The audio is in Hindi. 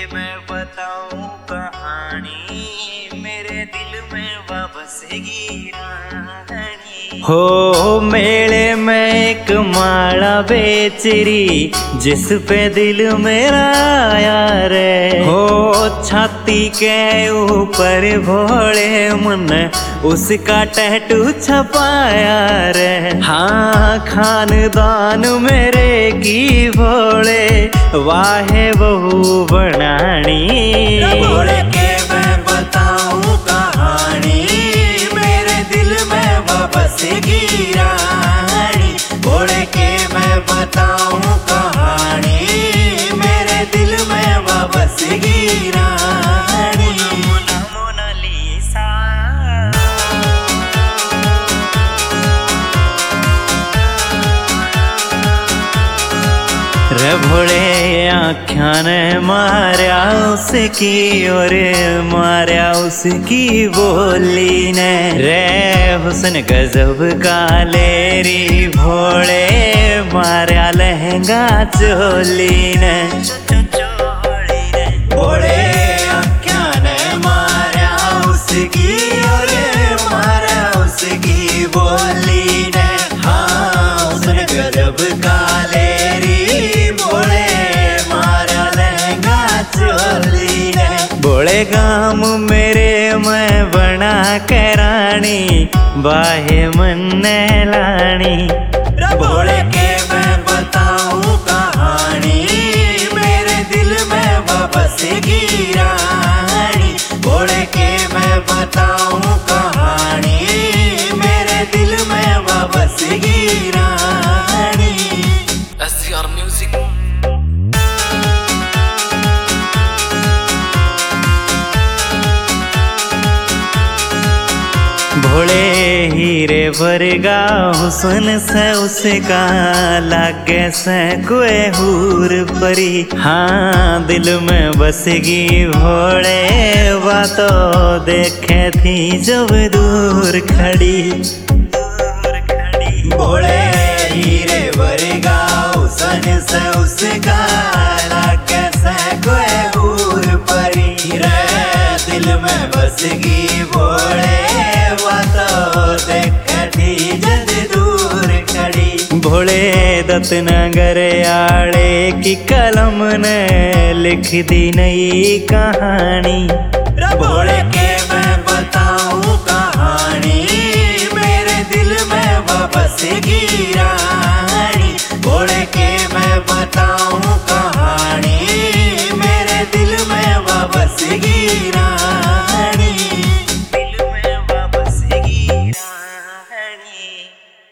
मैं बताऊं कहानी, मेरे दिल में वापसेगी रानी। हो मेले में एक माला बेचरी, जिस पे दिल मेरा आया रे। हो छाती के ऊपर भोले मन उसका टैटू छपाया रे। हाँ खानदान मेरे की भोले वाहे बहू बनानी। भोले के मैं बताऊं कहानी, मेरे दिल में वापसेगी रानी। भोले के मैं बताऊं कहानी, मेरे दिल में वापसेगी रानी। मोनालिसा रे भोले आख्या ने मार्या उसकी और मार्या उसकी बोली ने। रे हुस्न गजब का लेरी भोले मार्या लहंगा चोली ने। भोले आख्या ने मार्या उसकी और मार्या उसकी बोली ने। हाँ हुस्न गजब का भोले गाम मेरे मैं बना के रानी, बाहे मन लानी। भोले के मैं बताऊं कहानी, मेरे दिल में वापसेगी रानी। भोले के मैं बताऊं कहानी, मेरे दिल में वापसेगी रानी। SCR Music। भोले हीरे वर्गा हुस्न से उसका लागे से कोई हूर परी। हाँ दिल में बसगी भोले बातों देखे थी जब दूर खड़ी। भोले हीरे वर्गा हुस्न से उसका लागे से कोई हूर परी। रे दिल में बसगी भोले भोले दत्त नगर आड़े की कलम ने लिख दी नई कहानी। भोले के मैं बताऊं कहानी, मेरे दिल में वापसेगी रानी। भोले के मैं बताऊं कहानी, मेरे दिल में वापसेगी रानी।